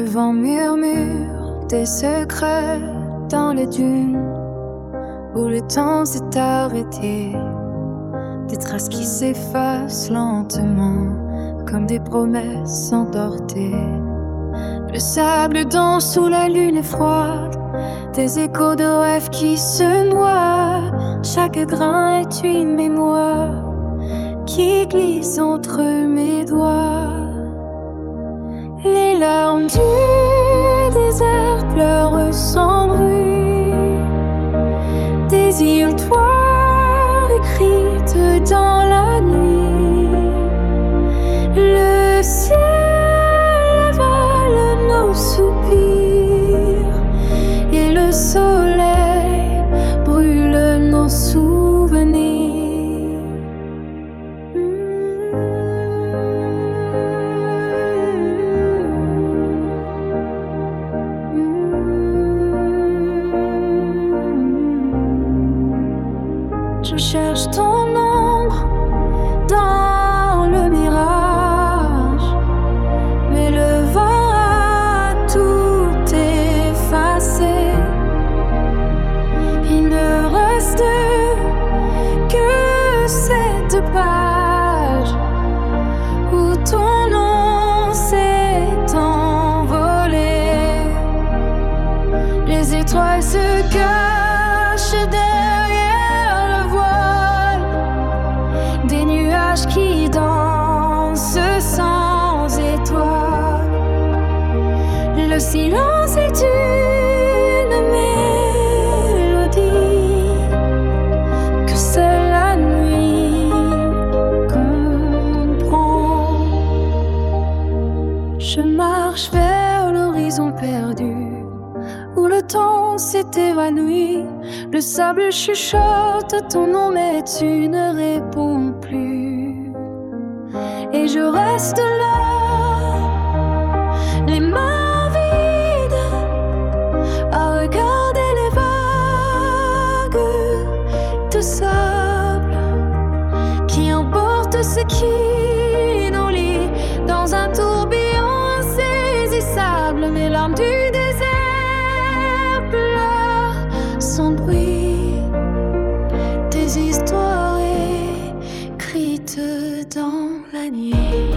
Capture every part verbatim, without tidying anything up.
vent murmure des secrets dans les dunes où le temps s'est arrêté. Des traces qui s'effacent lentement comme des promesses endortées. Le sable danse sous la lune est froide, des échos de rêves qui se noient. Chaque grain est une mémoire qui glisse entre mes doigts. Les larmes du désert pleurent sans bruit, des histoires écrites dans la nuit. Le ciel avale nos soupirs et le soleil brûle nos souvenirs. Je cherche ton ombre dans le mirage, mais le vent a tout effacé. Il ne reste que cette page où ton nom s'est envolé. Les étoiles se cachent derrière le voile, des nuages qui dansent sans étoiles. Le silence est une mélodie que seule la nuit comprend. Je marche vers l'horizon perdu où le temps s'est évanoui. Le sable chuchote ton nom mais tu ne réponds plus. Et je reste là, les mains vides, à regarder les vagues de sable qui emportent ce qui nous lie dans un tourbillon insaisissable. Mes larmes du désert pleurent sans bruit, des histoires écrites dans la nuit.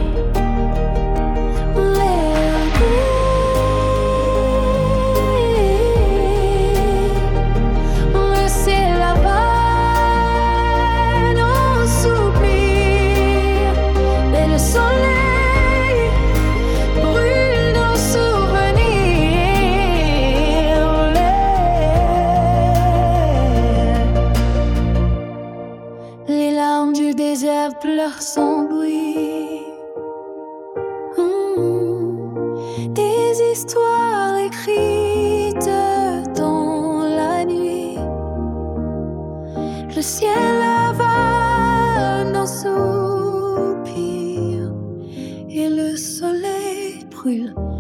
Le ciel avale nos soupirs et le soleil brûle nos souvenirs. Les, les larmes du désert pleurent sans bruit. Mmh. Des histoires écrites dans la nuit. Le ciel avale nos soupirs et le soleil brûle